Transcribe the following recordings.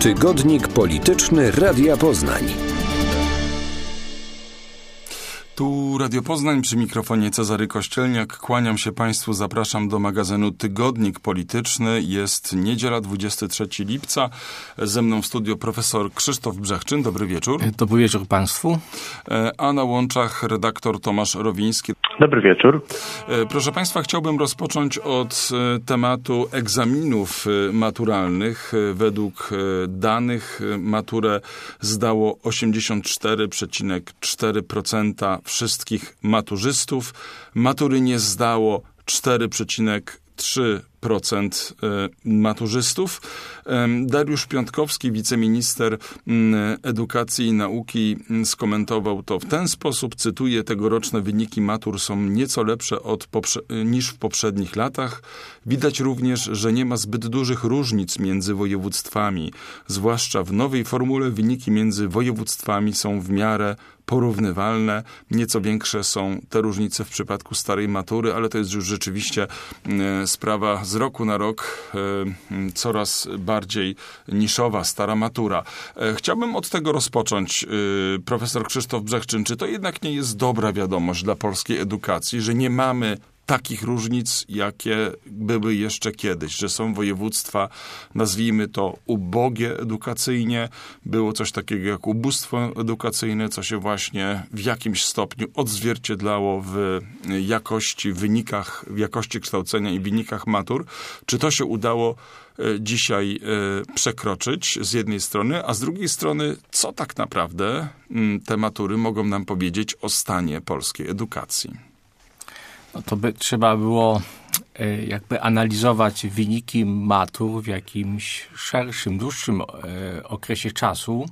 Tygodnik Polityczny Radia Poznań. Tu Radio Poznań, przy mikrofonie Cezary Kościelniak. Kłaniam się Państwu, zapraszam do magazynu Tygodnik Polityczny. Jest niedziela, 23 lipca. Ze mną w studio profesor Krzysztof Brzechczyn. Dobry wieczór. Dobry wieczór Państwu. A na łączach redaktor Tomasz Rowiński. Dobry wieczór. Proszę Państwa, chciałbym rozpocząć od tematu egzaminów maturalnych. Według danych maturę zdało 84,4% wszystkich maturzystów. Matury nie zdało 4,3% maturzystów. Dariusz Piontkowski, wiceminister edukacji i nauki, skomentował to w ten sposób, cytuję: tegoroczne wyniki matur są nieco lepsze niż w poprzednich latach. Widać również, że nie ma zbyt dużych różnic między województwami. Zwłaszcza w nowej formule wyniki między województwami są w miarę porównywalne. Nieco większe są te różnice w przypadku starej matury, ale to jest już rzeczywiście sprawa z roku na rok coraz bardziej niszowa, stara matura. Chciałbym od tego rozpocząć. Profesor Krzysztof Brzechczyn, czy to jednak nie jest dobra wiadomość dla polskiej edukacji, że nie mamy takich różnic, jakie były jeszcze kiedyś, że są województwa, nazwijmy to, ubogie edukacyjnie, było coś takiego jak ubóstwo edukacyjne, co się właśnie w jakimś stopniu odzwierciedlało w jakości, wynikach, w jakości kształcenia i wynikach matur. Czy to się udało dzisiaj przekroczyć z jednej strony, a z drugiej strony, co tak naprawdę te matury mogą nam powiedzieć o stanie polskiej edukacji? No to by trzeba było jakby analizować wyniki matur w jakimś szerszym, dłuższym okresie czasu.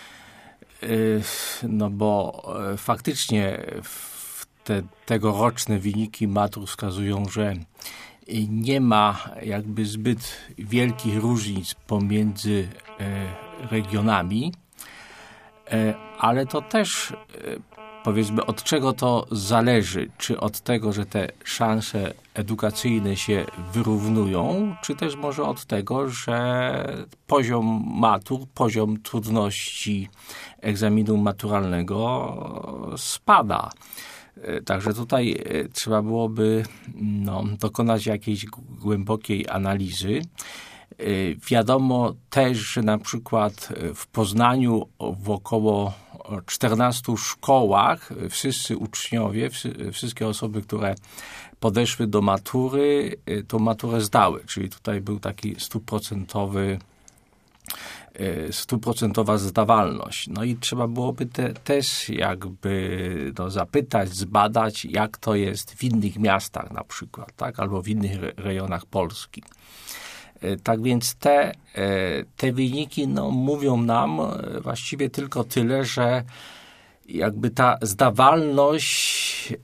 No bo faktycznie tegoroczne wyniki matur wskazują, że nie ma jakby zbyt wielkich różnic pomiędzy regionami, ale to też powiedzmy, od czego to zależy? Czy od tego, że te szanse edukacyjne się wyrównują, czy też może od tego, że poziom matur, poziom trudności egzaminu maturalnego spada. Także tutaj trzeba byłoby dokonać jakiejś głębokiej analizy. Wiadomo też, że na przykład w Poznaniu w około 14 szkołach wszyscy uczniowie, wszystkie osoby, które podeszły do matury, tą maturę zdały. Czyli tutaj był taki stuprocentowa zdawalność. No i trzeba byłoby też jakby zapytać, zbadać, jak to jest w innych miastach na przykład, tak? Albo w innych rejonach Polski. Tak więc te wyniki mówią nam właściwie tylko tyle, że jakby ta zdawalność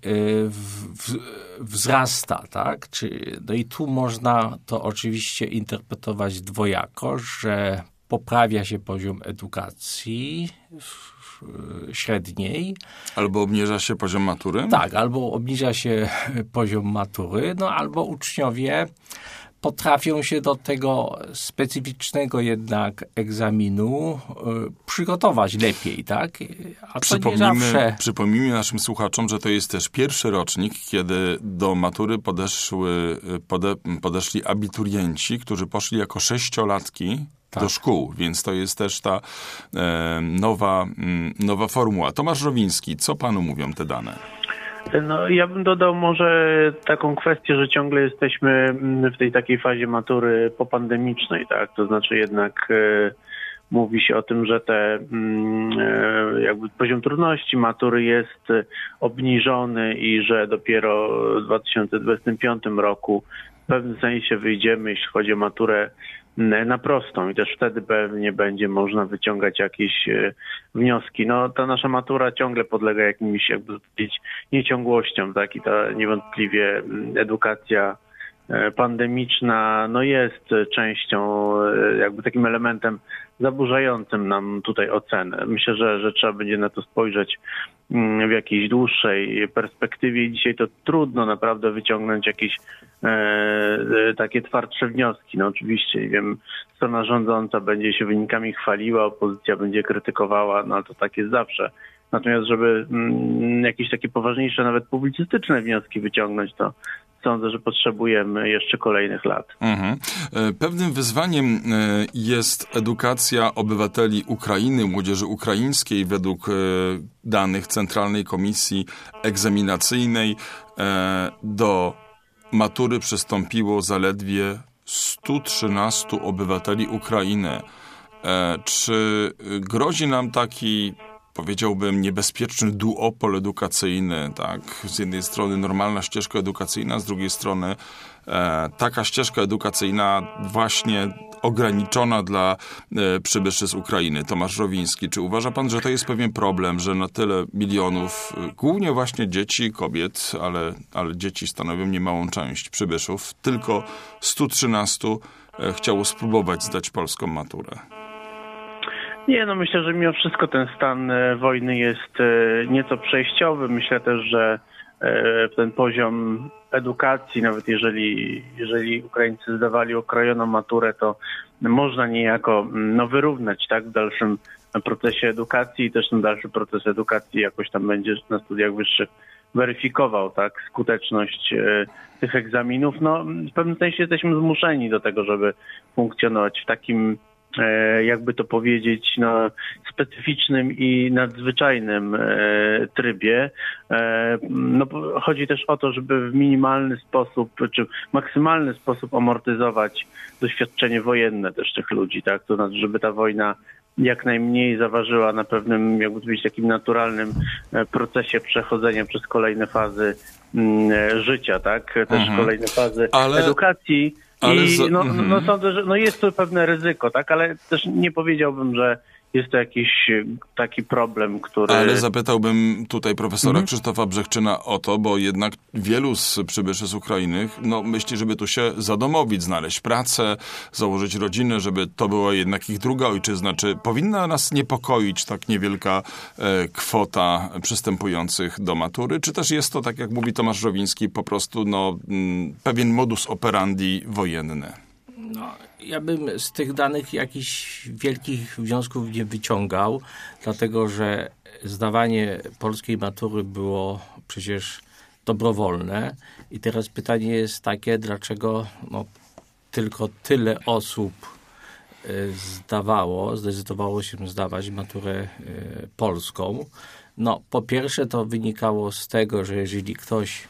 wzrasta, tak? No i tu można to oczywiście interpretować dwojako, że poprawia się poziom edukacji średniej. Albo obniża się poziom matury? Tak, albo obniża się poziom matury, albo uczniowie potrafią się do tego specyficznego jednak egzaminu przygotować lepiej, tak? A Przypomnijmy naszym słuchaczom, że to jest też pierwszy rocznik, kiedy do matury podeszli abiturienci, którzy poszli jako 6-latki do szkół, więc to jest też ta nowa formuła. Tomasz Rowiński, co panu mówią te dane? No, ja bym dodał może taką kwestię, że ciągle jesteśmy w tej takiej fazie matury popandemicznej, tak? To znaczy jednak mówi się o tym, że jakby poziom trudności matury jest obniżony i że dopiero w 2025 roku w pewnym sensie wyjdziemy, jeśli chodzi o maturę, na prostą i też wtedy pewnie będzie można wyciągać jakieś wnioski. Ta nasza matura ciągle podlega jakimś, jakby powiedzieć, nieciągłościom, tak? I ta niewątpliwie edukacja pandemiczna jest częścią, jakby takim elementem zaburzającym nam tutaj ocenę. Myślę, że trzeba będzie na to spojrzeć w jakiejś dłuższej perspektywie. Dzisiaj to trudno naprawdę wyciągnąć jakieś takie twardsze wnioski. Oczywiście, nie wiem, strona rządząca będzie się wynikami chwaliła, opozycja będzie krytykowała, ale to tak jest zawsze. Natomiast żeby jakieś takie poważniejsze, nawet publicystyczne wnioski wyciągnąć, to sądzę, że potrzebujemy jeszcze kolejnych lat. Pewnym wyzwaniem jest edukacja obywateli Ukrainy, młodzieży ukraińskiej. Według danych Centralnej Komisji Egzaminacyjnej do matury przystąpiło zaledwie 113 obywateli Ukrainy. Czy grozi nam taki, powiedziałbym, niebezpieczny duopol edukacyjny, tak? Z jednej strony normalna ścieżka edukacyjna, z drugiej strony taka ścieżka edukacyjna właśnie ograniczona dla przybyszy z Ukrainy. Tomasz Rowiński, czy uważa pan, że to jest pewien problem, że na tyle milionów, głównie właśnie dzieci, kobiet, ale dzieci stanowią niemałą część przybyszów, tylko 113 chciało spróbować zdać polską maturę? Nie, myślę, że mimo wszystko ten stan wojny jest nieco przejściowy. Myślę też, że ten poziom edukacji, nawet jeżeli Ukraińcy zdawali okrojoną maturę, to można niejako wyrównać, tak, w dalszym procesie edukacji i też ten dalszy proces edukacji jakoś tam będzie na studiach wyższych weryfikował, tak, skuteczność tych egzaminów. W pewnym sensie jesteśmy zmuszeni do tego, żeby funkcjonować w takim, jakby to powiedzieć, specyficznym i nadzwyczajnym trybie. Chodzi też o to, żeby w minimalny sposób, czy maksymalny sposób amortyzować doświadczenie wojenne też tych ludzi, tak? To znaczy, żeby ta wojna jak najmniej zaważyła na pewnym, jakby to powiedzieć, takim naturalnym procesie przechodzenia przez kolejne fazy życia, tak? Też kolejne fazy edukacji. Sądzę, że jest to pewne ryzyko, tak, ale też nie powiedziałbym, że jest to jakiś taki problem, który... Ale zapytałbym tutaj profesora Krzysztofa Brzechczyna o to, bo jednak wielu z przybyszy z Ukrainy myśli, żeby tu się zadomowić, znaleźć pracę, założyć rodzinę, żeby to była jednak ich druga ojczyzna. Czy powinna nas niepokoić tak niewielka kwota przystępujących do matury? Czy też jest to, tak jak mówi Tomasz Rowiński, po prostu pewien modus operandi wojenny? Ja bym z tych danych jakichś wielkich wniosków nie wyciągał, dlatego że zdawanie polskiej matury było przecież dobrowolne i teraz pytanie jest takie, dlaczego tylko tyle osób zdecydowało się zdawać maturę polską. Po pierwsze to wynikało z tego, że jeżeli ktoś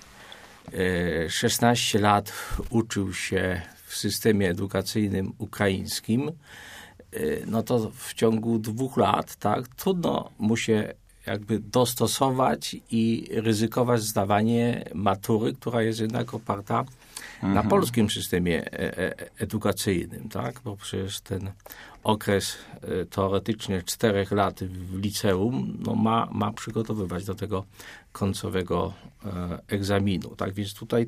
16 lat uczył się w systemie edukacyjnym ukraińskim, to w ciągu 2 lat, tak, trudno mu się jakby dostosować i ryzykować zdawanie matury, która jest jednak oparta na polskim systemie edukacyjnym, tak, bo przecież ten okres teoretycznie 4 lat w liceum ma przygotowywać do tego końcowego egzaminu, tak, więc tutaj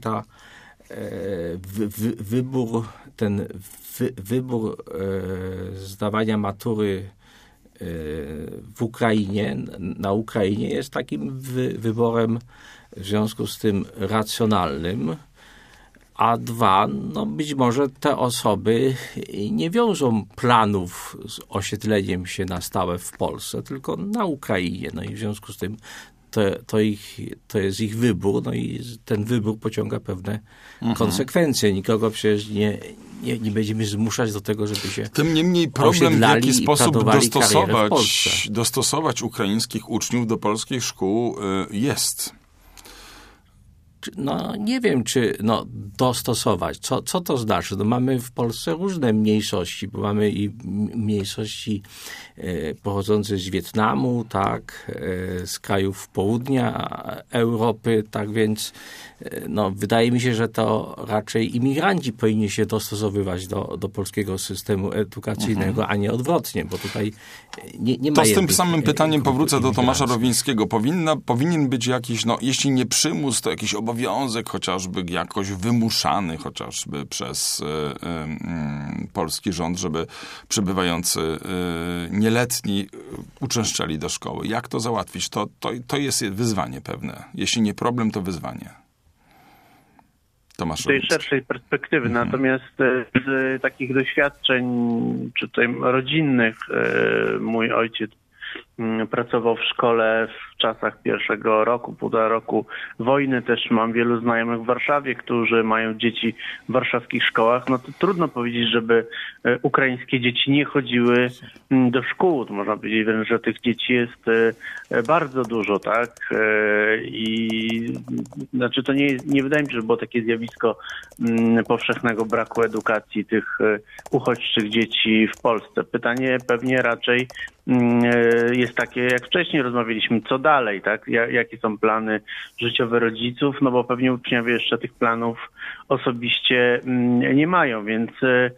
wybór zdawania matury w Ukrainie, na Ukrainie jest takim wyborem w związku z tym racjonalnym, a 2, być może te osoby nie wiążą planów z osiedleniem się na stałe w Polsce, tylko na Ukrainie, i w związku z tym to jest ich wybór, i ten wybór pociąga pewne konsekwencje. Nikogo przecież nie będziemy zmuszać do tego, żeby się tym niemniej problem, w jaki sposób dostosować ukraińskich uczniów do polskich szkół jest. Nie wiem, czy dostosować. Co to znaczy? Mamy w Polsce różne mniejszości, bo mamy i mniejszości pochodzące z Wietnamu, tak, z krajów południa Europy, tak więc wydaje mi się, że to raczej imigranci powinni się dostosowywać do polskiego systemu edukacyjnego, a nie odwrotnie, bo tutaj nie ma... To z tym samym pytaniem powrócę do Tomasza Rowińskiego. Powinien być jakiś, jeśli nie przymus, to jakiś obowiązek chociażby jakoś wymuszany chociażby przez polski rząd, żeby przybywający nieletni uczęszczali do szkoły. Jak to załatwić? To jest wyzwanie pewne. Jeśli nie problem, to wyzwanie. Z tej szerszej perspektywy. Natomiast z takich doświadczeń, czy tutaj rodzinnych, mój ojciec pracował w szkole w czasach pierwszego roku, półtora roku wojny. Też mam wielu znajomych w Warszawie, którzy mają dzieci w warszawskich szkołach. No to trudno powiedzieć, żeby ukraińskie dzieci nie chodziły do szkół. To można powiedzieć wręcz, że tych dzieci jest bardzo dużo, tak? I znaczy to nie wydaje mi się, że było takie zjawisko powszechnego braku edukacji tych uchodźczych dzieci w Polsce. Pytanie pewnie raczej jest takie, jak wcześniej rozmawialiśmy, co dalej, tak? Jakie są plany życiowe rodziców, no bo pewnie uczniowie jeszcze tych planów osobiście nie mają, więc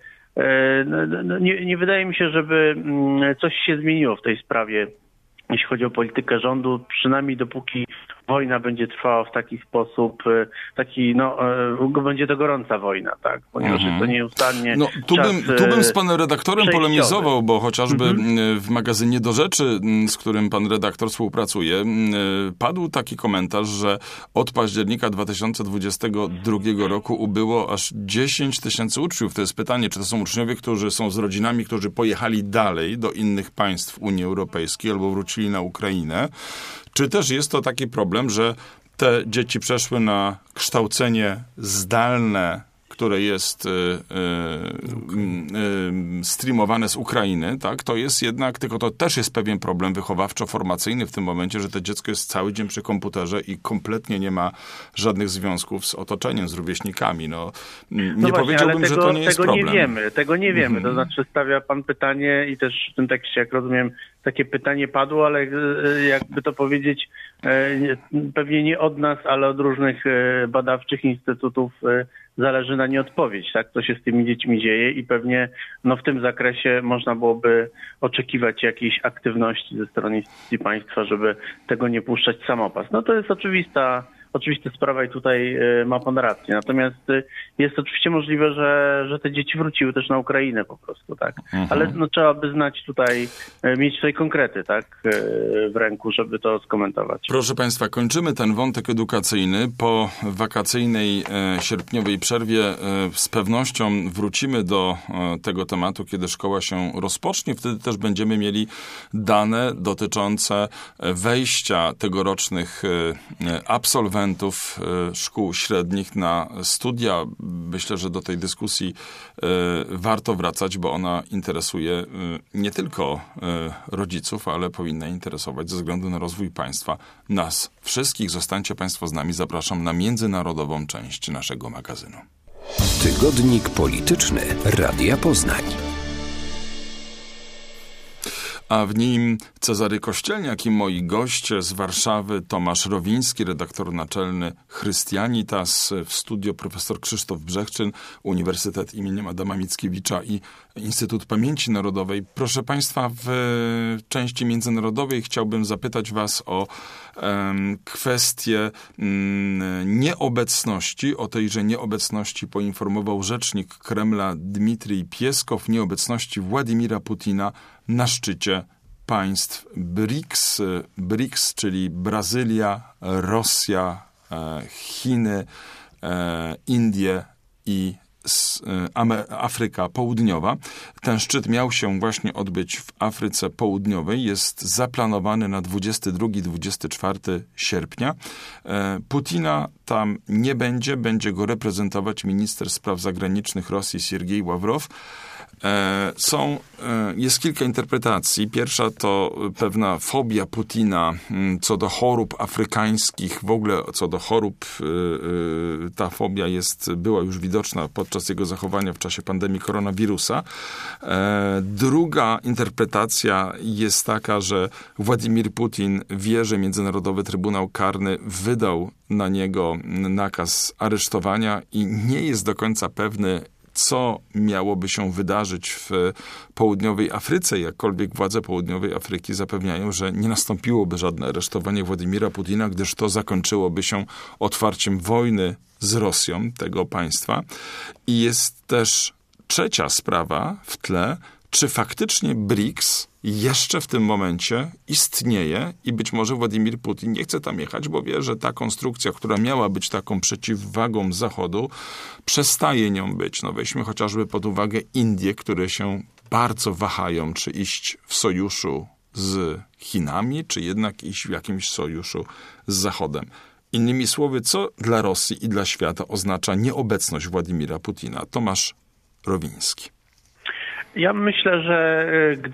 nie wydaje mi się, żeby coś się zmieniło w tej sprawie, jeśli chodzi o politykę rządu, przynajmniej dopóki wojna będzie trwała w taki sposób, będzie to gorąca wojna, tak? Ponieważ jest to nieustannie. No, tu bym z panem redaktorem polemizował, bo chociażby w magazynie Do Rzeczy, z którym pan redaktor współpracuje, padł taki komentarz, że od października 2022 roku ubyło aż 10 000 uczniów. To jest pytanie, czy to są uczniowie, którzy są z rodzinami, którzy pojechali dalej do innych państw Unii Europejskiej albo wrócili na Ukrainę, czy też jest to taki problem, że te dzieci przeszły na kształcenie zdalne, które jest streamowane z Ukrainy, tak? To jest jednak, tylko to też jest pewien problem wychowawczo-formacyjny w tym momencie, że to dziecko jest cały dzień przy komputerze i kompletnie nie ma żadnych związków z otoczeniem, z rówieśnikami. Powiedziałbym, że to nie jest problem. Tego nie wiemy. To znaczy stawia pan pytanie i też w tym tekście, jak rozumiem, takie pytanie padło, ale jakby to powiedzieć, pewnie nie od nas, ale od różnych badawczych instytutów zależy na nie odpowiedź, tak? Co się z tymi dziećmi dzieje i pewnie w tym zakresie można byłoby oczekiwać jakiejś aktywności ze strony instytucji państwa, żeby tego nie puszczać w samopas. No to jest oczywista sprawa i tutaj ma pan rację. Natomiast jest oczywiście możliwe, że te dzieci wróciły też na Ukrainę po prostu, tak? Ale trzeba by znać tutaj, mieć tutaj konkrety, tak? W ręku, żeby to skomentować. Proszę państwa, kończymy ten wątek edukacyjny. Po wakacyjnej, sierpniowej przerwie z pewnością wrócimy do tego tematu, kiedy szkoła się rozpocznie. Wtedy też będziemy mieli dane dotyczące wejścia tegorocznych absolwentów szkół średnich na studia. Myślę, że do tej dyskusji warto wracać, bo ona interesuje nie tylko rodziców, ale powinna interesować ze względu na rozwój państwa nas wszystkich. Zostańcie państwo z nami. Zapraszam na międzynarodową część naszego magazynu. Tygodnik polityczny Radia Poznań. A w nim Cezary Kościelniak i moi goście z Warszawy, Tomasz Rowiński, redaktor naczelny Chrystianitas, w studio profesor Krzysztof Brzechczyn, Uniwersytet im. Adama Mickiewicza i Instytut Pamięci Narodowej. Proszę państwa, w części międzynarodowej chciałbym zapytać was o kwestię nieobecności. O tejże nieobecności poinformował rzecznik Kremla Dmitrij Pieskow, nieobecności Władimira Putina na szczycie państw BRICS. BRICS, czyli Brazylia, Rosja, Chiny, Indie i Afryka Południowa. Ten szczyt miał się właśnie odbyć w Afryce Południowej. Jest zaplanowany na 22-24 sierpnia. Putina tam nie będzie. Będzie go reprezentować minister spraw zagranicznych Rosji Siergiej Ławrow. Jest kilka interpretacji. Pierwsza to pewna fobia Putina co do chorób afrykańskich. W ogóle co do chorób ta fobia była już widoczna podczas jego zachowania w czasie pandemii koronawirusa. Druga interpretacja jest taka, że Władimir Putin wie, że Międzynarodowy Trybunał Karny wydał na niego nakaz aresztowania i nie jest do końca pewny, co miałoby się wydarzyć w południowej Afryce, jakkolwiek władze południowej Afryki zapewniają, że nie nastąpiłoby żadne aresztowanie Władimira Putina, gdyż to zakończyłoby się otwarciem wojny z Rosją tego państwa. I jest też trzecia sprawa w tle, czy faktycznie BRICS jeszcze w tym momencie istnieje i być może Władimir Putin nie chce tam jechać, bo wie, że ta konstrukcja, która miała być taką przeciwwagą Zachodu, przestaje nią być. No weźmy chociażby pod uwagę Indie, które się bardzo wahają, czy iść w sojuszu z Chinami, czy jednak iść w jakimś sojuszu z Zachodem. Innymi słowy, co dla Rosji i dla świata oznacza nieobecność Władimira Putina? Tomasz Rowiński. Ja myślę, że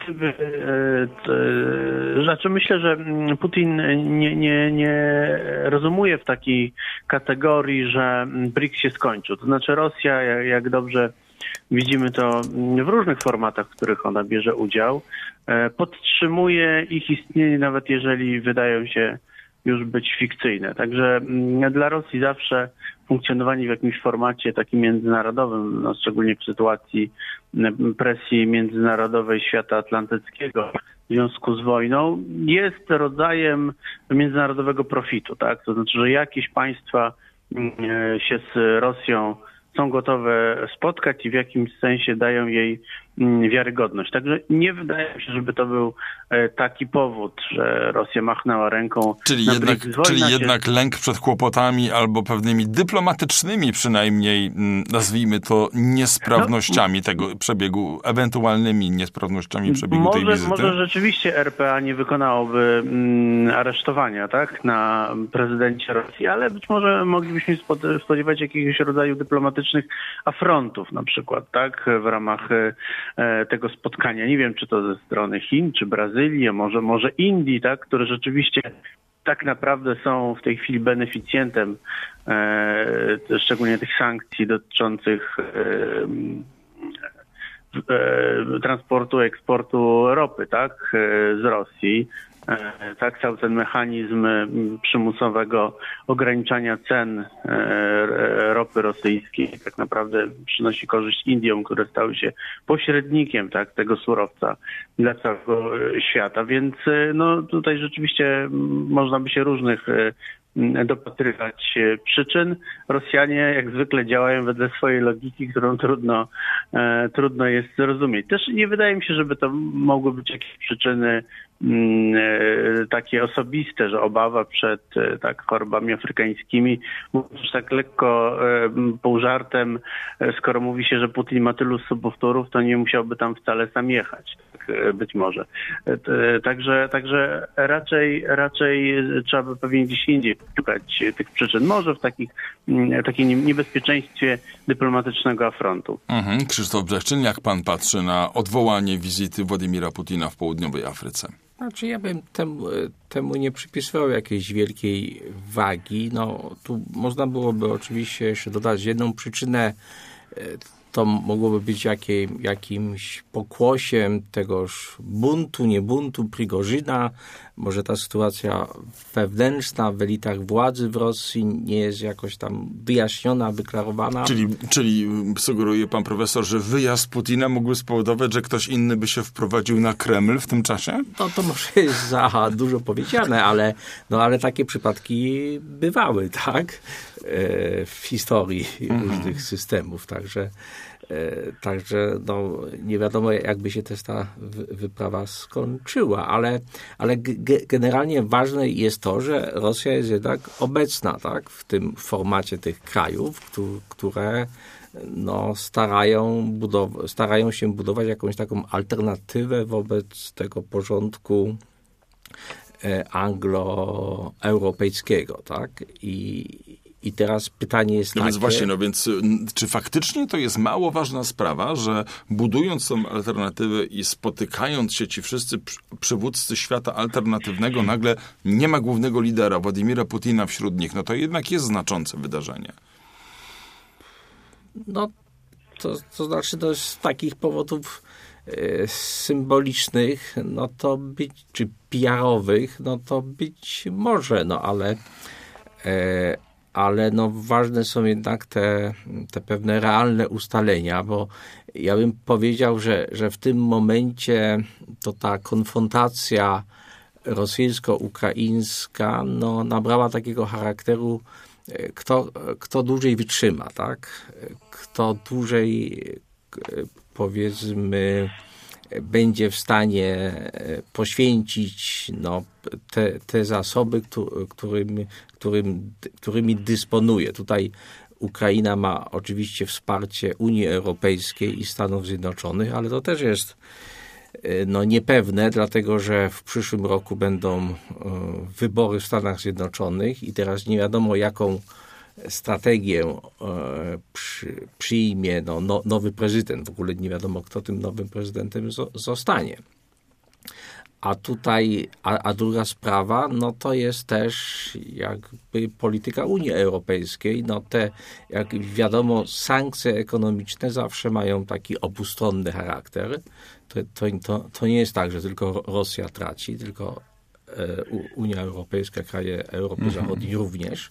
myślę, że Putin nie rozumuje w takiej kategorii, że BRICS się skończył. To znaczy Rosja, jak dobrze widzimy to w różnych formatach, w których ona bierze udział, podtrzymuje ich istnienie, nawet jeżeli wydają się już być fikcyjne. Także dla Rosji zawsze funkcjonowanie w jakimś formacie takim międzynarodowym, no szczególnie w sytuacji presji międzynarodowej świata atlantyckiego w związku z wojną, jest rodzajem międzynarodowego profitu, tak? To znaczy, że jakieś państwa się z Rosją są gotowe spotkać i w jakimś sensie dają jej wiarygodność. Także nie wydaje mi się, żeby to był taki powód, że Rosja machnęła ręką. Czyli jednak lęk przed kłopotami albo pewnymi dyplomatycznymi przynajmniej, nazwijmy to, niesprawnościami tego przebiegu, ewentualnymi niesprawnościami przebiegu tej wizyty. Może rzeczywiście RPA nie wykonałoby aresztowania, tak, na prezydencie Rosji, ale być może moglibyśmy spodziewać jakiegoś rodzaju dyplomatycznych afrontów na przykład, tak, w ramach tego spotkania. Nie wiem, czy to ze strony Chin, czy Brazylii, może Indii, tak, które rzeczywiście tak naprawdę są w tej chwili beneficjentem szczególnie tych sankcji dotyczących transportu, eksportu ropy, tak, z Rosji. Tak, cały ten mechanizm przymusowego ograniczania cen ropy rosyjskiej tak naprawdę przynosi korzyść Indiom, które stały się pośrednikiem, tak, tego surowca dla całego świata, więc no tutaj rzeczywiście można by się różnych dopatrywać przyczyn. Rosjanie jak zwykle działają wedle swojej logiki, którą trudno jest zrozumieć. Też nie wydaje mi się, żeby to mogły być jakieś przyczyny takie osobiste, że obawa przed tak chorobami afrykańskimi. Już tak lekko pół żartem, skoro mówi się, że Putin ma tylu sobowtórów, to nie musiałby tam wcale sam jechać. Tak, być może. Także raczej trzeba by pewnie gdzieś indziej szukać tych przyczyn. Może w takim niebezpieczeństwie dyplomatycznego afrontu. Krzysztof Brzechczyn, jak pan patrzy na odwołanie wizyty Władimira Putina w południowej Afryce? Znaczy ja bym temu nie przypisywał jakiejś wielkiej wagi. No, tu można byłoby oczywiście jeszcze dodać jedną przyczynę. To mogłoby być jakimś pokłosiem tegoż buntu, nie buntu Prigorzyna. Może ta sytuacja wewnętrzna w elitach władzy w Rosji nie jest jakoś tam wyjaśniona, wyklarowana. Czyli sugeruje pan profesor, że wyjazd Putina mógłby spowodować, że ktoś inny by się wprowadził na Kreml w tym czasie? No to może jest za dużo powiedziane, ale takie przypadki bywały, tak? W historii różnych systemów. Także no, nie wiadomo, jakby się też ta wyprawa skończyła, ale generalnie ważne jest to, że Rosja jest jednak obecna, tak, w tym formacie tych krajów, które no, starają się budować jakąś taką alternatywę wobec tego porządku anglo-europejskiego, tak? I teraz pytanie jest takie... Więc właśnie, czy faktycznie to jest mało ważna sprawa, że budując tą alternatywę i spotykając się ci wszyscy przywódcy świata alternatywnego, nagle nie ma głównego lidera, Władimira Putina wśród nich, no to jednak jest znaczące wydarzenie. No, to znaczy, to z takich powodów symbolicznych, no to być, czy PR-owych, no to być może, no ale ale no ważne są jednak te pewne realne ustalenia, bo ja bym powiedział, że w tym momencie to ta konfrontacja rosyjsko-ukraińska no, nabrała takiego charakteru, kto dłużej wytrzyma, tak? Kto dłużej, powiedzmy, będzie w stanie poświęcić no, te zasoby, którymi dysponuje. Tutaj Ukraina ma oczywiście wsparcie Unii Europejskiej i Stanów Zjednoczonych, ale to też jest no, niepewne, dlatego że w przyszłym roku będą wybory w Stanach Zjednoczonych i teraz nie wiadomo, jaką strategię przyjmie nowy prezydent. W ogóle nie wiadomo, kto tym nowym prezydentem zostanie. A tutaj, a druga sprawa, no to jest też jakby polityka Unii Europejskiej. No te, jak wiadomo, sankcje ekonomiczne zawsze mają taki obustronny charakter. To nie jest tak, że tylko Rosja traci, tylko Unia Europejska, kraje Europy Zachodniej również.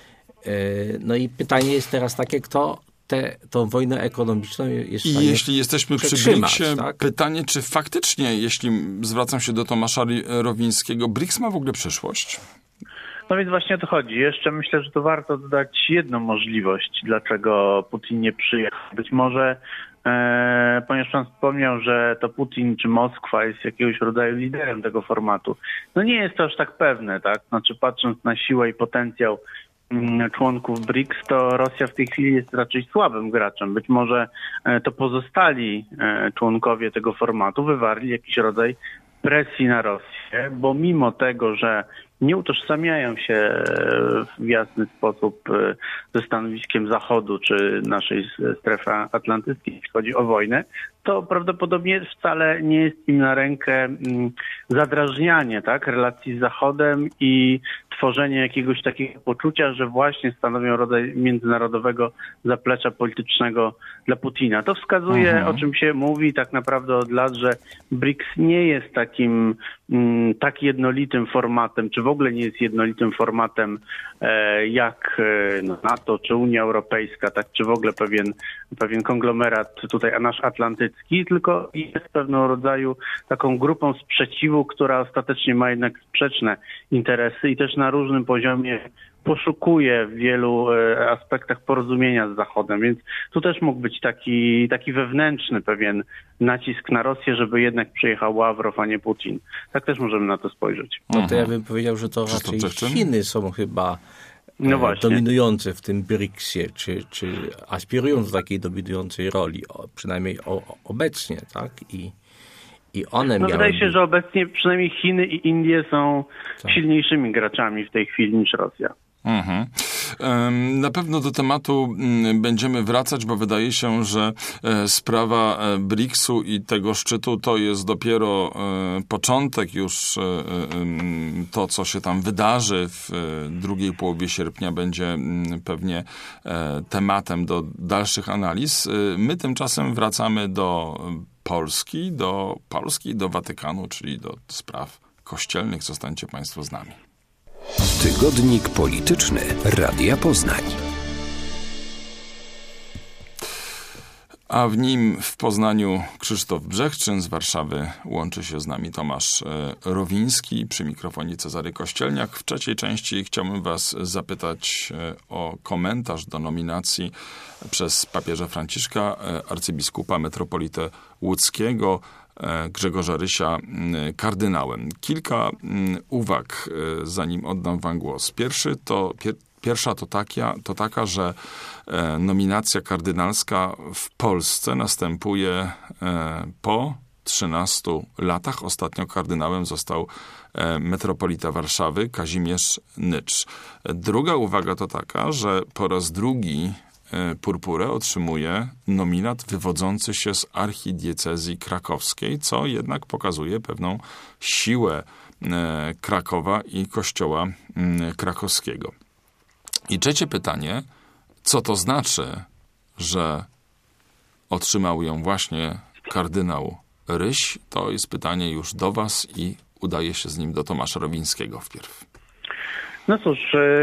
No i pytanie jest teraz takie, kto tą wojnę ekonomiczną jest w stanie jeśli jesteśmy przy BRICS-ie, tak? Pytanie, czy faktycznie, jeśli zwracam się do Tomasza Rowińskiego, BRICS ma w ogóle przyszłość? No więc właśnie o to chodzi. Jeszcze myślę, że to warto dodać jedną możliwość, dlaczego Putin nie przyjechał. Być może, ponieważ pan wspomniał, że to Putin czy Moskwa jest jakiegoś rodzaju liderem tego formatu. No nie jest to aż tak pewne, tak? Znaczy patrząc na siłę i potencjał członków BRICS, to Rosja w tej chwili jest raczej słabym graczem. Być może to pozostali członkowie tego formatu wywarli jakiś rodzaj presji na Rosję, bo mimo tego, że nie utożsamiają się w jasny sposób ze stanowiskiem Zachodu czy naszej strefy atlantyckiej, jeśli chodzi o wojnę, to prawdopodobnie wcale nie jest im na rękę zadrażnianie, tak, relacji z Zachodem i tworzenie jakiegoś takiego poczucia, że właśnie stanowią rodzaj międzynarodowego zaplecza politycznego dla Putina. To wskazuje, o czym się mówi tak naprawdę od lat, że BRICS nie jest takim tak jednolitym formatem, czy w ogóle nie jest jednolitym formatem jak NATO czy Unia Europejska, tak, czy w ogóle pewien konglomerat tutaj nasz atlantycki, tylko jest pewnego rodzaju taką grupą sprzeciwu, która ostatecznie ma jednak sprzeczne interesy i też na różnym poziomie poszukuje w wielu aspektach porozumienia z Zachodem, więc tu też mógł być taki wewnętrzny pewien nacisk na Rosję, żeby jednak przyjechał Ławrow, a nie Putin. Tak też możemy na to spojrzeć. No to ja bym powiedział, że to raczej Chiny są chyba dominujące w tym BRICS-ie, czy aspirują do takiej dominującej roli, przynajmniej obecnie, tak? I one wydaje się, że obecnie przynajmniej Chiny i Indie są silniejszymi graczami w tej chwili niż Rosja. Na pewno do tematu będziemy wracać, bo wydaje się, że sprawa BRICS-u i tego szczytu to jest dopiero początek. Już to, co się tam wydarzy w drugiej połowie sierpnia, będzie pewnie tematem do dalszych analiz. My tymczasem wracamy do Polski, do Watykanu, czyli do spraw kościelnych. Zostańcie Państwo z nami. Tygodnik polityczny Radia Poznań. A w nim w Poznaniu Krzysztof Brzechczyn, z Warszawy łączy się z nami Tomasz Rowiński, przy mikrofonie Cezary Kościelniak. W trzeciej części chciałbym was zapytać o komentarz do nominacji przez papieża Franciszka arcybiskupa metropolitę łódzkiego Grzegorza Rysia kardynałem. Kilka uwag, zanim oddam wam głos. Pierwsza to taka, że nominacja kardynalska w Polsce następuje po 13 latach. Ostatnio kardynałem został metropolita Warszawy Kazimierz Nycz. Druga uwaga to taka, że po raz drugi purpurę otrzymuje nominat wywodzący się z archidiecezji krakowskiej, co jednak pokazuje pewną siłę Krakowa i Kościoła krakowskiego. I trzecie pytanie, co to znaczy, że otrzymał ją właśnie kardynał Ryś? To jest pytanie już do was i udaje się z nim do Tomasza Rowińskiego wpierw. No cóż,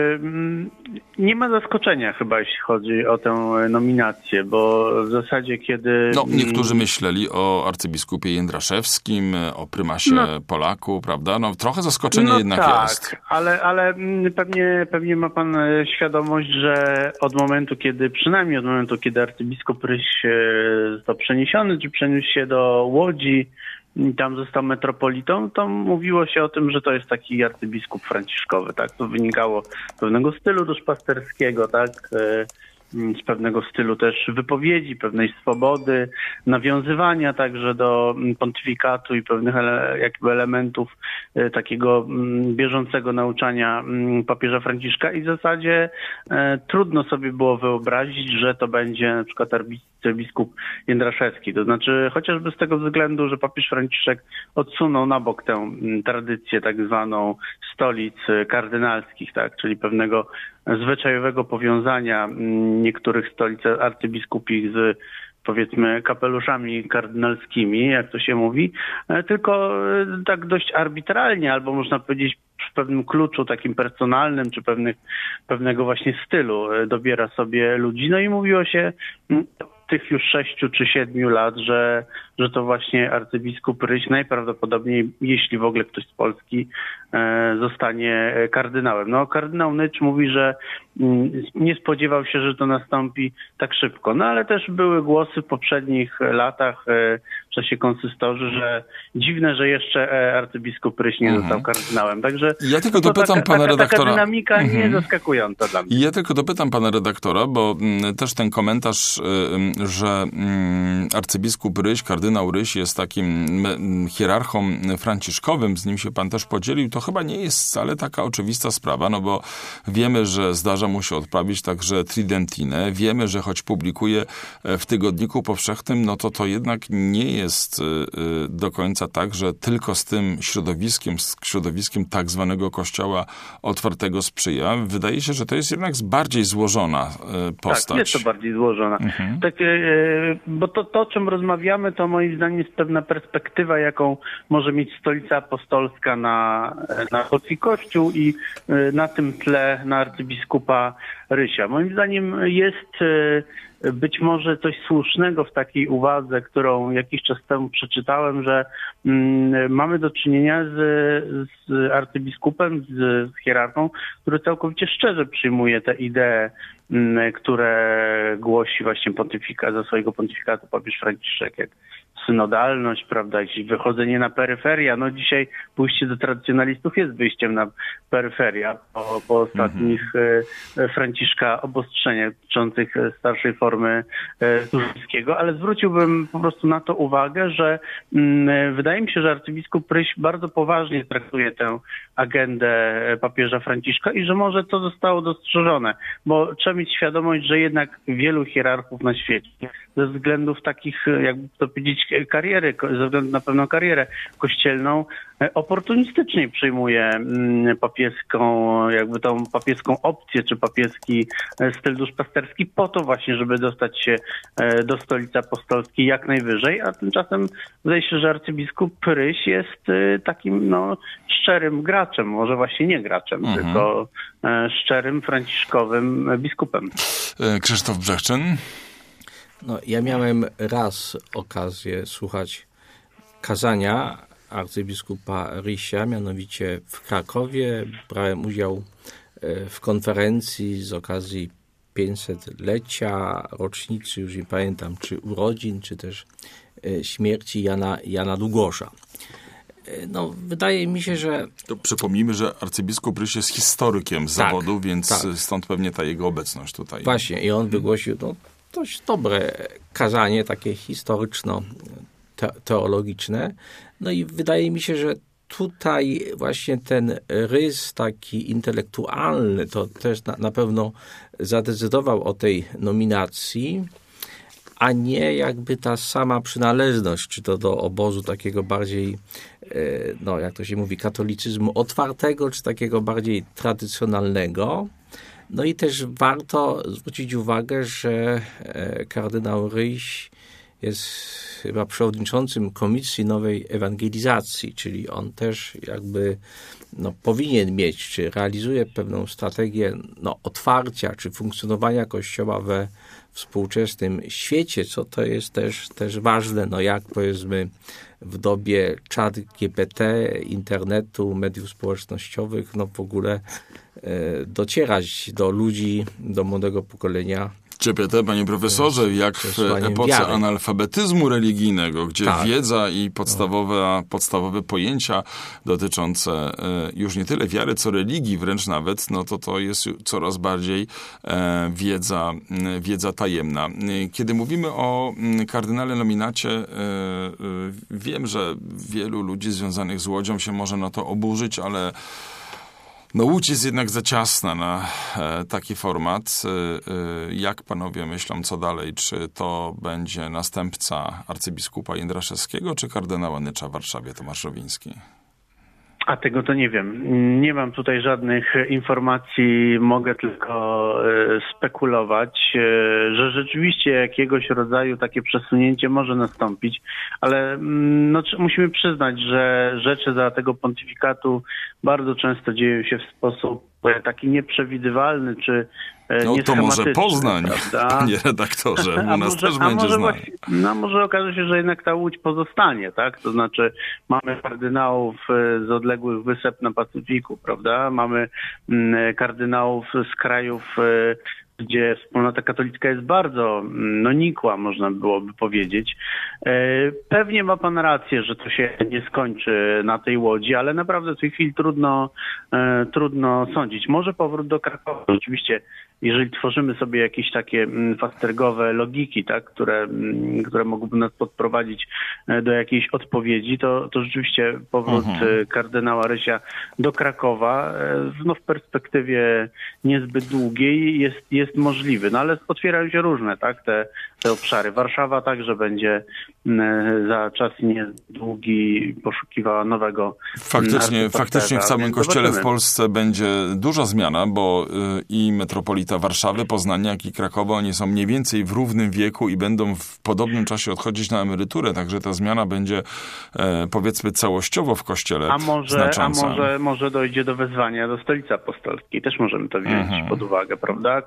nie ma zaskoczenia chyba, jeśli chodzi o tę nominację, bo w zasadzie kiedy... No, niektórzy myśleli o arcybiskupie Jędraszewskim, o prymasie Polaku, prawda? No, trochę zaskoczenie jednak tak, jest. Ale pewnie ma pan świadomość, że przynajmniej od momentu, kiedy arcybiskup Ryś został przeniesiony, czy przeniósł się do Łodzi, tam został metropolitą, to mówiło się o tym, że to jest taki arcybiskup franciszkowy, tak? To wynikało z pewnego stylu duszpasterskiego, tak? Z pewnego stylu też wypowiedzi, pewnej swobody, nawiązywania także do pontyfikatu i pewnych jakby elementów takiego bieżącego nauczania papieża Franciszka i w zasadzie trudno sobie było wyobrazić, że to będzie na przykład arcybiskup Jędraszewski. To znaczy chociażby z tego względu, że papież Franciszek odsunął na bok tę tradycję tak zwaną stolic kardynalskich, tak, czyli pewnego zwyczajowego powiązania niektórych stolic arcybiskupich z, powiedzmy, kapeluszami kardynalskimi, jak to się mówi, tylko tak dość arbitralnie, albo można powiedzieć w pewnym kluczu takim personalnym, czy pewnego właśnie stylu dobiera sobie ludzi. No i mówiło się tych już 6 czy 7 lat, że to właśnie arcybiskup Ryś najprawdopodobniej, jeśli w ogóle ktoś z Polski, zostanie kardynałem. No, kardynał Nycz mówi, że nie spodziewał się, że to nastąpi tak szybko. No ale też były głosy w poprzednich latach w czasie konsystorzy, że dziwne, że jeszcze arcybiskup Ryś nie został kardynałem. Także ja tylko dopytam pana redaktora. Taka dynamika nie zaskakująca dla mnie. Ja tylko dopytam pana redaktora, bo też ten komentarz, że arcybiskup Ryś, kardynał Ryś jest takim hierarchą franciszkowym, z nim się pan też podzielił, to chyba nie jest wcale taka oczywista sprawa, no bo wiemy, że zdarza mu się odprawić także tridentinę, wiemy, że choć publikuje w Tygodniku Powszechnym, no to jednak nie jest do końca tak, że tylko z tym środowiskiem tak zwanego Kościoła otwartego sprzyja. Wydaje się, że to jest jednak bardziej złożona postać. Tak, jest to bardziej złożona. Tak, bo to, o czym rozmawiamy, to moim zdaniem jest pewna perspektywa, jaką może mieć Stolica Apostolska na polski Kościół i na tym tle na arcybiskupa Rysia. Moim zdaniem jest być może coś słusznego w takiej uwadze, którą jakiś czas temu przeczytałem, że mamy do czynienia z arcybiskupem, z hierarchą, który całkowicie szczerze przyjmuje te idee, które głosi właśnie za swojego pontyfikatu papież Franciszek, jak synodalność, prawda, jakieś wychodzenie na peryferia. No dzisiaj pójście do tradycjonalistów jest wyjściem na peryferia po ostatnich Franciszka obostrzeniach dotyczących starszej formy tureckiego, ale zwróciłbym po prostu na to uwagę, że wydaje mi się, że arcybiskup Ryś bardzo poważnie traktuje tę agendę papieża Franciszka i że może to zostało dostrzeżone, bo trzeba mieć świadomość, że jednak wielu hierarchów na świecie ze względów takich, jakby to powiedzieć, kariery, ze względu na pewną karierę kościelną, oportunistycznie przyjmuje tą papieską opcję, czy papieski styl duszpasterski po to właśnie, żeby dostać się do Stolicy Apostolskiej jak najwyżej, a tymczasem wydaje się, że arcybiskup Ryś jest takim szczerym graczem, może właśnie nie graczem, tylko szczerym franciszkowym biskupem. Krzysztof Brzechczyn. No, ja miałem raz okazję słuchać kazania arcybiskupa Rysia, mianowicie w Krakowie. Brałem udział w konferencji z okazji 500-lecia, rocznicy, już nie pamiętam, czy urodzin, czy też śmierci Jana Długosza. No, wydaje mi się, że... To przypomnijmy, że arcybiskup Ryś jest historykiem zawodu, więc stąd pewnie ta jego obecność tutaj. Właśnie, i on wygłosił dość dobre kazanie, takie historyczno-teologiczne. No i wydaje mi się, że tutaj właśnie ten rys taki intelektualny to też na pewno zadecydował o tej nominacji, a nie jakby ta sama przynależność, czy to do obozu takiego bardziej, jak to się mówi, katolicyzmu otwartego, czy takiego bardziej tradycjonalnego. No i też warto zwrócić uwagę, że kardynał Ryś jest chyba przewodniczącym Komisji Nowej Ewangelizacji, czyli on też jakby powinien mieć, czy realizuje pewną strategię otwarcia, czy funkcjonowania Kościoła we współczesnym świecie, co to jest też ważne, jak powiedzmy w dobie czat GPT, internetu, mediów społecznościowych, w ogóle docierać do ludzi, do młodego pokolenia. GPT, panie profesorze, jak w epoce analfabetyzmu religijnego, gdzie wiedza i podstawowe pojęcia dotyczące już nie tyle wiary, co religii wręcz nawet, to jest coraz bardziej wiedza tajemna. Kiedy mówimy o kardynale nominacie, wiem, że wielu ludzi związanych z Łodzią się może na to oburzyć, ale Łódź jest jednak za ciasna na taki format. Jak panowie myślą, co dalej? Czy to będzie następca arcybiskupa Jędraszewskiego, czy kardynała Nycza w Warszawie, Tomasz Rowiński? A tego to nie wiem. Nie mam tutaj żadnych informacji, mogę tylko spekulować, że rzeczywiście jakiegoś rodzaju takie przesunięcie może nastąpić, ale musimy przyznać, że rzeczy za tego pontyfikatu bardzo często dzieją się w sposób taki nieprzewidywalny, czy to może Poznań, prawda? Panie redaktorze, u nas też będzie znany. Może okaże się, że jednak ta Łódź pozostanie, tak? To znaczy mamy kardynałów z odległych wysep na Pacyfiku, prawda? Mamy kardynałów z krajów, gdzie wspólnota katolicka jest bardzo nikła, można byłoby powiedzieć. Pewnie ma pan rację, że to się nie skończy na tej Łodzi, ale naprawdę w tej chwili trudno sądzić. Może powrót do Krakowa. Oczywiście, jeżeli tworzymy sobie jakieś takie fastergowe logiki, tak, które mogłyby nas podprowadzić do jakiejś odpowiedzi, to rzeczywiście powrót kardynała Rysia do Krakowa w perspektywie niezbyt długiej jest możliwy. Ale otwierają się różne te obszary. Warszawa także będzie za czas niedługi poszukiwała nowego Faktycznie w całym kościele w Polsce będzie duża zmiana, bo i metropolita Warszawy, Poznania, jak i Krakowa, oni są mniej więcej w równym wieku i będą w podobnym czasie odchodzić na emeryturę, także ta zmiana będzie powiedzmy całościowo w kościele znacząca. A może dojdzie do wezwania do Stolicy Apostolskiej. Też możemy to wziąć pod uwagę, prawda?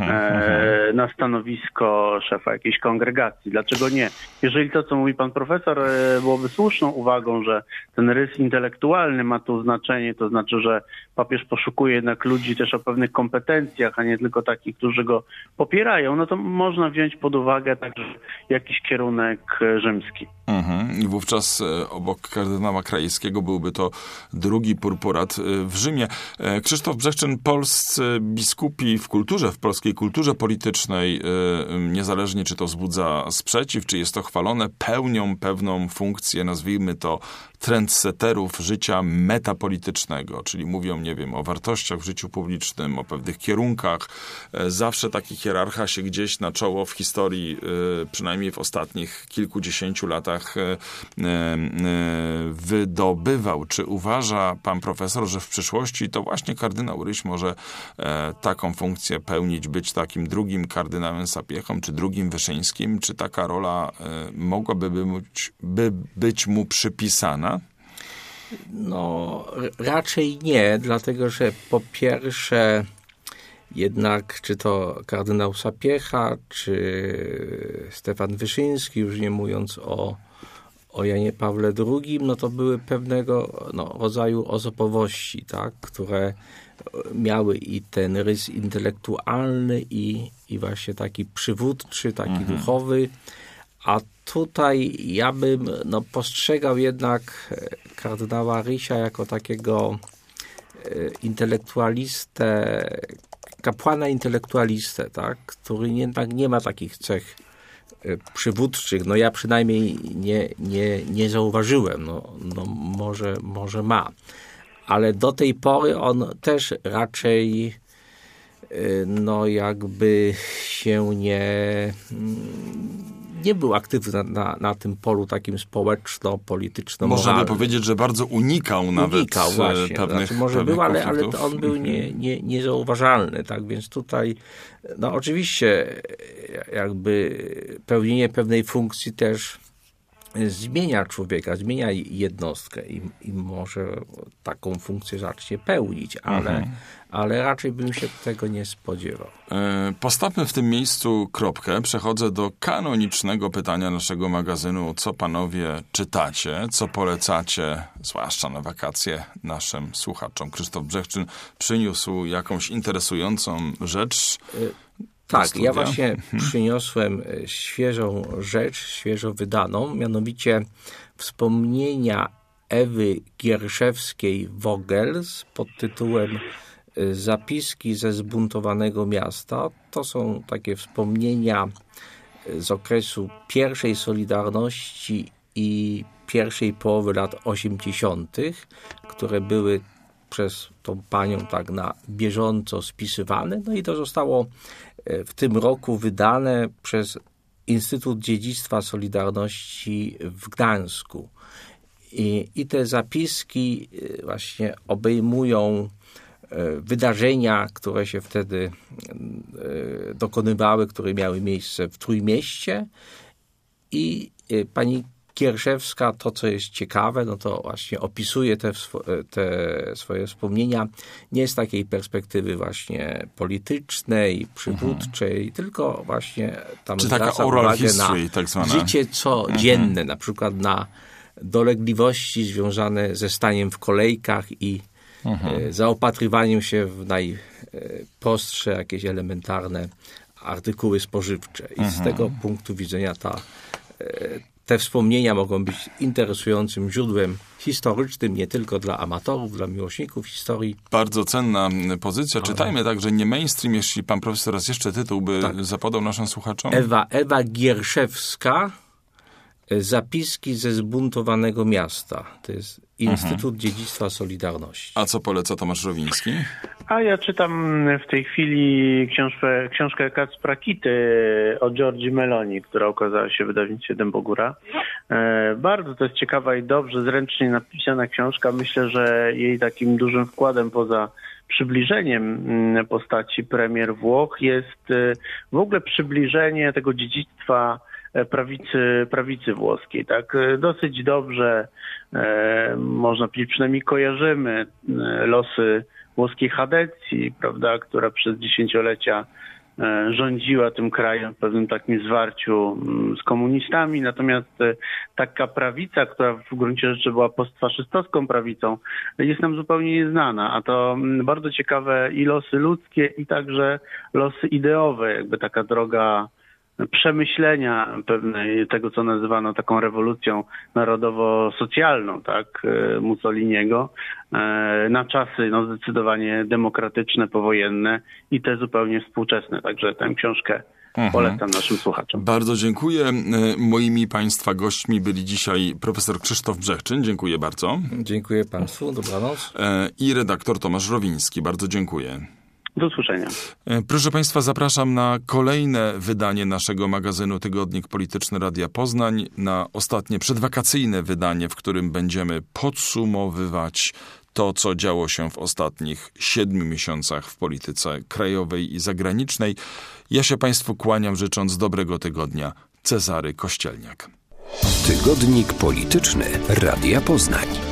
Na stanowisko szefa jakiejś kongregacji. Dlaczego nie? Jeżeli to, co mówi pan profesor, byłoby słuszną uwagą, że ten rys intelektualny ma tu znaczenie, to znaczy, że papież poszukuje jednak ludzi też o pewnych kompetencjach, a nie tylko takich, którzy go popierają, to można wziąć pod uwagę także jakiś kierunek rzymski. I wówczas obok kardynała Krajewskiego byłby to drugi purpurat w Rzymie. Krzysztof Brzechczyn, polscy biskupi w polskiej kulturze politycznej, niezależnie czy to wzbudza sprzeciw, czy jest to chwalone, pełnią pewną funkcję, nazwijmy to, trendsetterów życia metapolitycznego, czyli mówią, o wartościach w życiu publicznym, o pewnych kierunkach. Zawsze taki hierarcha się gdzieś na czoło w historii, przynajmniej w ostatnich kilkudziesięciu latach wydobywał. Czy uważa pan profesor, że w przyszłości to właśnie kardynał Ryś może taką funkcję pełnić, być takim drugim kardynałem Sapiechą, czy drugim Wyszyńskim? Czy taka rola mogłaby być mu przypisana? Raczej nie, dlatego że po pierwsze jednak czy to kardynał Sapiecha, czy Stefan Wyszyński, już nie mówiąc o Janie Pawle II, to były pewnego rodzaju osobowości, tak, które miały i ten rys intelektualny i właśnie taki przywódczy, taki duchowy, a tutaj ja bym postrzegał jednak kardynała Rysia jako takiego intelektualistę, kapłana intelektualistę, tak, który jednak nie ma takich cech przywódczych. Ja przynajmniej nie zauważyłem. Może ma. Ale do tej pory on też raczej jakby się nie był aktywny na tym polu takim społeczno-polityczno-moralnym. Można by powiedzieć, że bardzo unikał nawet właśnie. pewnych może był, ale konfliktów. on był niezauważalny, tak? Więc tutaj oczywiście jakby pełnienie pewnej funkcji też zmienia człowieka, zmienia jednostkę i może taką funkcję zacznie pełnić, ale raczej bym się tego nie spodziewał. Postawmy w tym miejscu kropkę. Przechodzę do kanonicznego pytania naszego magazynu. Co panowie czytacie? Co polecacie, zwłaszcza na wakacje, naszym słuchaczom? Krzysztof Brzechczyn przyniósł jakąś interesującą rzecz. Tak, ja właśnie przyniosłem świeżą rzecz, świeżo wydaną, mianowicie wspomnienia Ewy Gierszewskiej-Vogels pod tytułem Zapiski ze zbuntowanego miasta. To są takie wspomnienia z okresu pierwszej Solidarności i pierwszej połowy lat 80., które były przez tą panią tak na bieżąco spisywane. No i to zostało w tym roku wydane przez Instytut Dziedzictwa Solidarności w Gdańsku. I te zapiski właśnie obejmują wydarzenia, które się wtedy dokonywały, które miały miejsce w Trójmieście i pani Gierszewska, to co jest ciekawe, no to właśnie opisuje te swoje wspomnienia nie z takiej perspektywy właśnie politycznej, przywódczej, tylko właśnie tam zwraca uwagę na tak życie codzienne, na przykład na dolegliwości związane ze staniem w kolejkach i zaopatrywaniem się w najprostsze, jakieś elementarne artykuły spożywcze. I z tego punktu widzenia te wspomnienia mogą być interesującym źródłem historycznym, nie tylko dla amatorów, dla miłośników historii. Bardzo cenna pozycja. Czytajmy także nie mainstream, jeśli pan profesor raz jeszcze tytuł by zapodał naszym słuchaczom. Ewa Gierszewska, Zapiski ze zbuntowanego miasta. To jest Instytut Dziedzictwa Solidarności. A co poleca Tomasz Rowiński? A ja czytam w tej chwili książkę Kacpra Kitty o Giorgii Meloni, która okazała się w wydawnictwie Dębogóra. Bardzo to jest ciekawa i dobrze, zręcznie napisana książka. Myślę, że jej takim dużym wkładem poza przybliżeniem postaci premier Włoch jest w ogóle przybliżenie tego dziedzictwa prawicy włoskiej. Tak dosyć dobrze można powiedzieć, przynajmniej kojarzymy losy włoskiej Chadecji, prawda, która przez dziesięciolecia rządziła tym krajem w pewnym takim zwarciu z komunistami. Natomiast taka prawica, która w gruncie rzeczy była postfaszystowską prawicą, jest nam zupełnie nieznana. A to bardzo ciekawe i losy ludzkie, i także losy ideowe, jakby taka droga przemyślenia pewnej tego, co nazywano taką rewolucją narodowo-socjalną, tak, Mussoliniego, na czasy zdecydowanie demokratyczne, powojenne i te zupełnie współczesne. Także tę książkę polecam naszym słuchaczom. Bardzo dziękuję. Moimi państwa gośćmi byli dzisiaj profesor Krzysztof Brzechczyn. Dziękuję bardzo. Dziękuję państwu. Dobranoc. I redaktor Tomasz Rowiński. Bardzo dziękuję. Do usłyszenia. Proszę państwa, zapraszam na kolejne wydanie naszego magazynu Tygodnik Polityczny Radia Poznań, na ostatnie przedwakacyjne wydanie, w którym będziemy podsumowywać to, co działo się w ostatnich 7 miesiącach w polityce krajowej i zagranicznej. Ja się państwu kłaniam, życząc dobrego tygodnia. Cezary Kościelniak. Tygodnik Polityczny Radia Poznań.